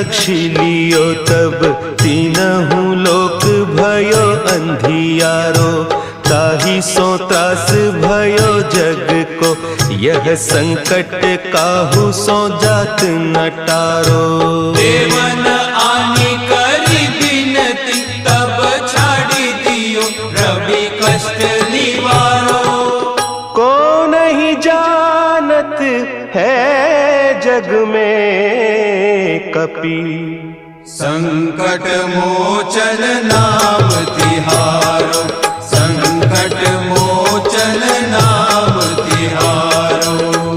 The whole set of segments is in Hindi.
रक्षी लियो तब तीनहु लोक भयो अंधियारो। ताहि सो त्रास भयो जग को यह संकट काहू सो जात न टारो। देवन आनी करी बिनती तब छाड़ी दियो रवि कष्ट निवारो। को नहीं जानत है जग में कपि संकट मोचन नाम तिहारो। संकट मोचन नाम तिहारो।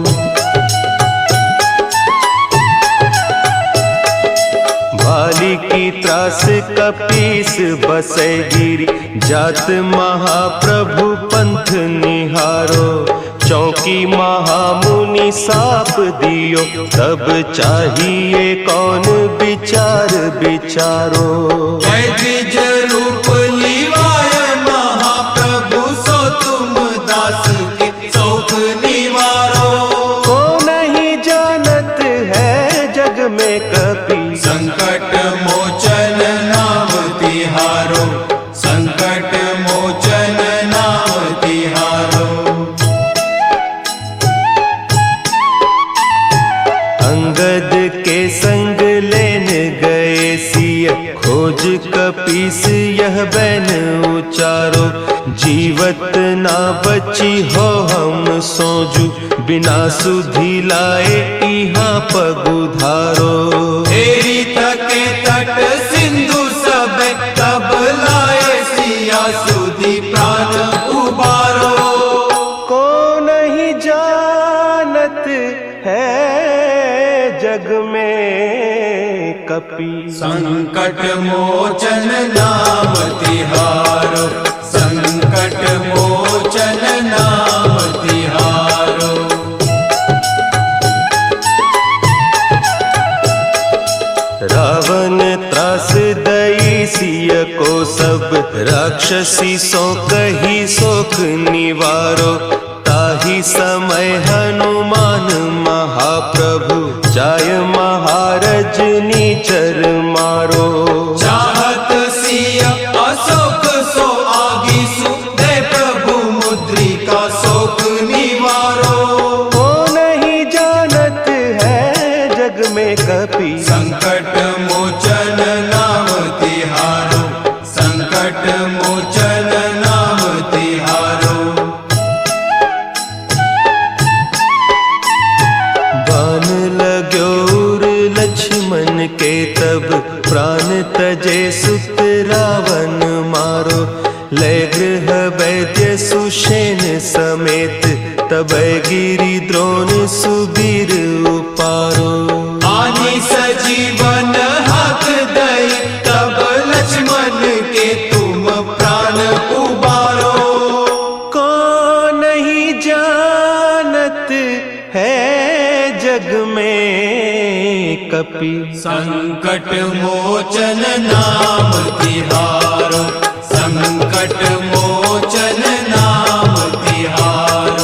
भाली की त्रास कपीस बसै गिरी जात महाप्रभु पंथ निहारो। चौकी महामुनि साप दियो तब चाहिए कौन विचार विचारो। द्विज रूप लिवाय महाप्रभु सो तुम दास के शोक निवारो। को नहीं जानत है जग में कपि संकट मोचन नाम तिहारो। संकट मोचन नाम तिहारो। अंगद के संग लेन गए सिय खोज कपीस यह बैन उचारो। जीवत ना बची हो हम सोजू बिना सुधि लाए इहाँ पगुधारो। तेरी थके तट सिंधु सब तब लाए सिया सुधि प्राण उबारो। को नहीं जानत है जग में कपि संकट मोचन नाम तिहारो। संकट मोचन नाम तिहारो। रावण त्रास दई सिय को सब राक्षसी सो कही शोक निवारो। ताहि समय हनुमान महाप्रभु जाय महारज नीचर मारो। चाहत सिया अशोक सो आगीसु दे प्रभु मुद्रिका शोक निवारो। को नहीं जानत है जग में कपि संकट मोचन नाम तिहारो। संकट मोचन नाम तिहारो। बान लाग्योर लक्ष्मण के तब प्राण तजे सुत रावण मारो। लय गृह वैद्य सुषेण समेत तब गिरि द्रोण सुबीर उपारो। आनी सजीवन हक दई तब लक्ष्मण के तुम प्राण उबारो। को नहीं जानत है जग में कपि संकट मोचन नाम तिहारो। संकट मोचन नाम तिहारो।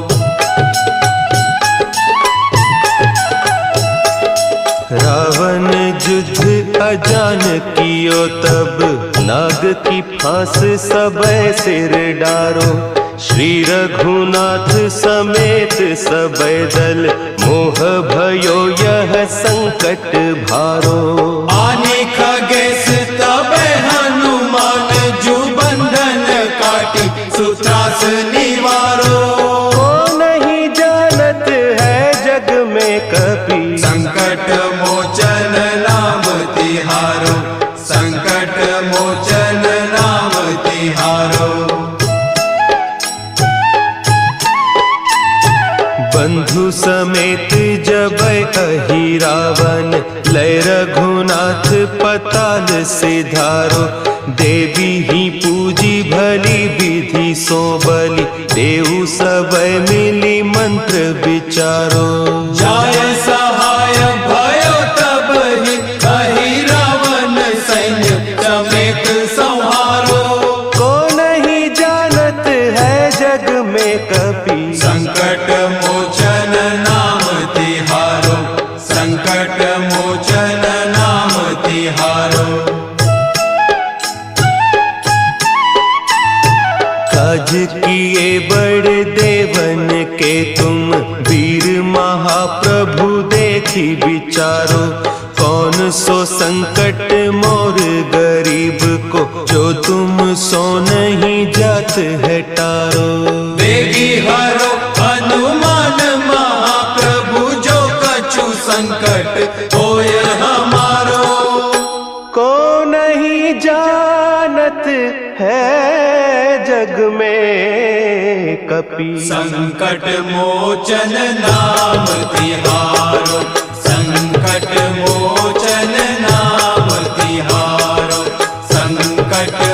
रावण युद्ध अजान कियो तब नाग की फांस सबय सिर डारो। श्री रघुनाथ समेत सबय दल मोह भयो यह संकट भारो। आने खगेश तब हनुमान जू बंधन काटी सुत्रास निवारो। को नहीं जानत है जग में कपि संकट मोचन नाम तिहारो। संकट मोचन नाम तिहारो। बंधु समेत जब अहि रावण लय रघुनाथ पताल सिधारो। देवी ही पूजी भली विधि सो बलि देहु सबय मिली मंत्र विचारो। जाय सहाय भयो तब ही अहि रावण सैन्य समेत संहारो। को नहीं जानत है जग में कपि संकट मोचन नाम तिहारो। संकट मोचन नाम राज किए बड़े देवन के तुम, वीर महाप्रभु देखी विचारो। कौन सो संकट मोर गरीब को, जो तुम सो नहीं जात है टारो। बेगी हरो हनुमान महाप्रभु, जो कछु संकट होय हमारो। को नहीं जानत है जग में कपि, संकट मोचन नाम तिहारो। संकट मोचन नाम तिहारो। संकट